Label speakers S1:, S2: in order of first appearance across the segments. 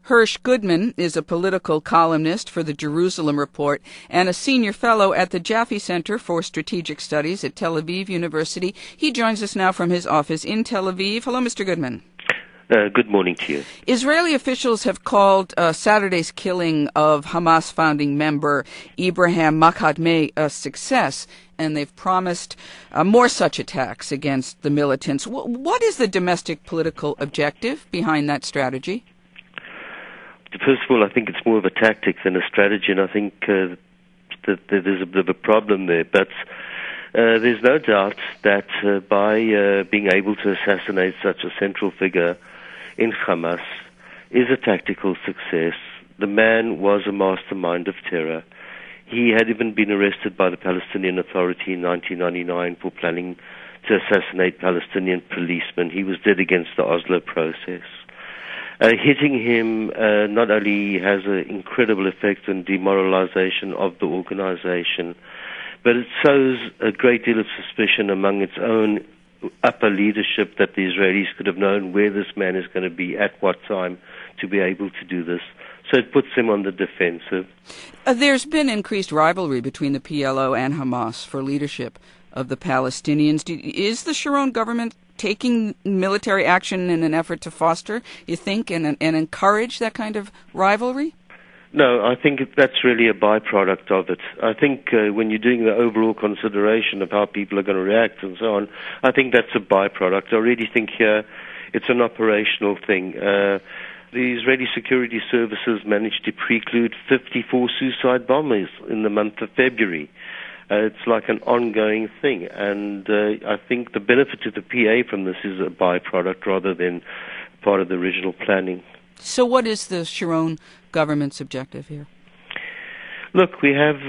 S1: Hirsch Goodman is a political columnist for the Jerusalem Report and a senior fellow at the Jaffe Center for Strategic Studies at Tel Aviv University. He joins us now from his office in Tel Aviv. Hello, Mr. Goodman.
S2: Good morning to you.
S1: Israeli officials have called Saturday's killing of Hamas founding member Ibrahim Makhdameh a success, and they've promised more such attacks against the militants. What is the domestic political objective behind that strategy?
S2: First of all, I think it's more of a tactic than a strategy, and I think that there's a bit of a problem there. But there's no doubt that by being able to assassinate such a central figure in Hamas is a tactical success. The man was a mastermind of terror. He had even been arrested by the Palestinian Authority in 1999 for planning to assassinate Palestinian policemen. He was dead against the Oslo process. Hitting him not only has an incredible effect on demoralization of the organization, but it sows a great deal of suspicion among its own upper leadership that the Israelis could have known where this man is going to be at what time to be able to do this. So it puts him on the defensive.
S1: There's been increased rivalry between the PLO and Hamas for leadership of the Palestinians. Is the Sharon government taking military action in an effort to foster, you think, and encourage that kind of rivalry?
S2: No, I think that's really a byproduct of it. I think when you're doing the overall consideration of how people are going to react and so on, I think that's a byproduct. I really think here it's an operational thing. The Israeli security services managed to preclude 54 suicide bombers in the month of February. It's like an ongoing thing, and I think the benefit to the PA from this is a byproduct rather than part of the original planning.
S1: So what is the Sharon government's objective here?
S2: Look, we have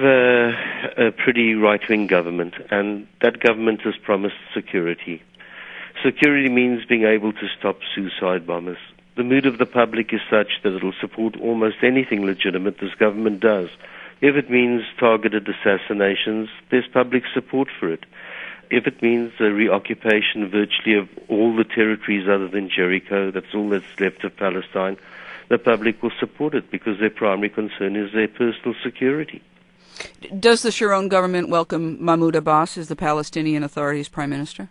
S2: a pretty right-wing government, and that government has promised security. Security means being able to stop suicide bombers. The mood of the public is such that it'll support almost anything legitimate this government does. If it means targeted assassinations, there's public support for it. If it means a reoccupation virtually of all the territories other than Jericho, that's all that's left of Palestine, the public will support it because their primary concern is their personal security.
S1: Does the Sharon government welcome Mahmoud Abbas as the Palestinian Authority's prime minister?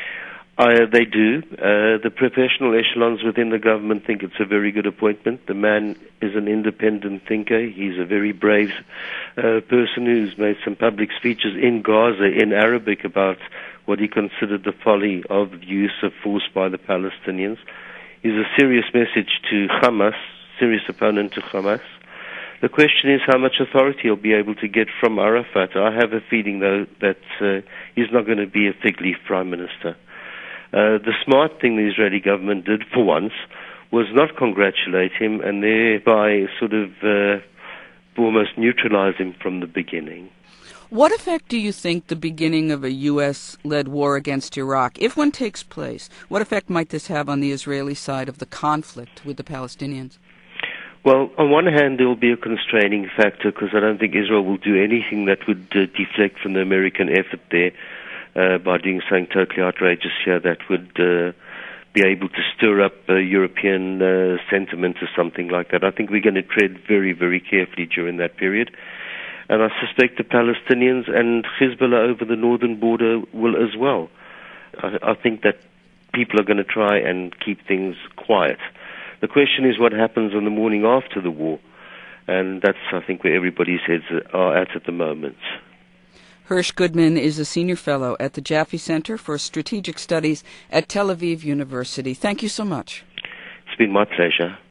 S2: They do. The professional echelons within the government think it's a very good appointment. The man is an independent thinker. He's a very brave person who's made some public speeches in Gaza in Arabic about what he considered the folly of use of force by the Palestinians. He's a serious message to Hamas, serious opponent to Hamas. The question is how much authority he'll be able to get from Arafat. I have a feeling, though, that he's not going to be a fig leaf prime minister. The smart thing the Israeli government did for once was not congratulate him and thereby sort of almost neutralize him from the beginning.
S1: What effect do you think the beginning of a U.S.-led war against Iraq, if one takes place, what effect might this have on the Israeli side of the conflict with the Palestinians?
S2: Well, on one hand, there will be a constraining factor because I don't think Israel will do anything that would deflect from the American effort there. By doing something totally outrageous here that would be able to stir up European sentiment or something like that. I think we're going to tread very, very carefully during that period. And I suspect the Palestinians and Hezbollah over the northern border will as well. I think that people are going to try and keep things quiet. The question is what happens on the morning after the war. And that's, I think, where everybody's heads are at the moment.
S1: Hirsch Goodman is a senior fellow at the Jaffe Center for Strategic Studies at Tel Aviv University. Thank you so much.
S2: It's been my pleasure.